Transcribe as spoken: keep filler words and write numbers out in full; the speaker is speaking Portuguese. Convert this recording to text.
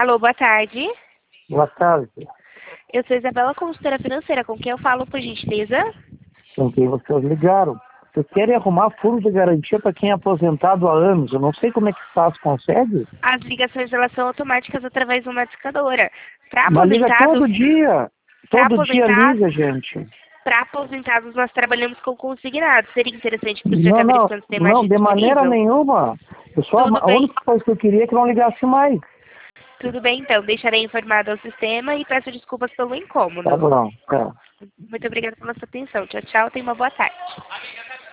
Alô, boa tarde. Boa tarde. Eu sou Isabela, consultora financeira. Com quem eu falo, por gentileza? Com quem vocês ligaram? Vocês querem arrumar fundo de garantia para quem é aposentado há anos. Eu não sei como é que faz, consegue? As ligações elas são automáticas através de uma discadora. Para Mas liga aposentados, todo dia. para Todo dia liga, aposentados, gente. para aposentados nós trabalhamos com consignados. Seria interessante para o senhor Não, saber não, quantos tem mais não, de maneira disponível? nenhuma. Eu só, Tudo a bem. única coisa que eu queria é que não ligasse mais. Tudo bem, então. Deixarei informado ao sistema e peço desculpas pelo incômodo. Tá bom, tá. Muito obrigada pela sua atenção. Tchau, tchau. Tenha uma boa tarde.